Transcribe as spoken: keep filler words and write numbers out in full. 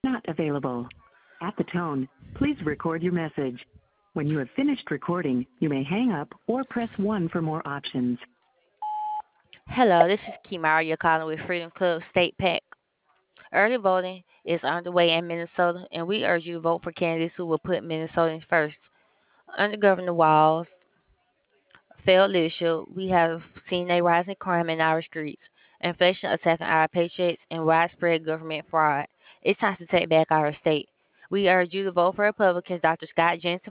Not available. At the tone, please record your message. When you have finished recording, you may hang up or press one for more options. Hello, this is Kimara. You're calling with Freedom Club State Pack. Early voting is underway in Minnesota, and we urge you to vote for candidates who will put Minnesotans first. Under Governor Walz' failed leadership, we have seen a rising crime in our streets, inflation attacking our paychecks, and widespread government fraud. It's time to take back our state. We urge you to vote for Republicans Doctor Scott Jensen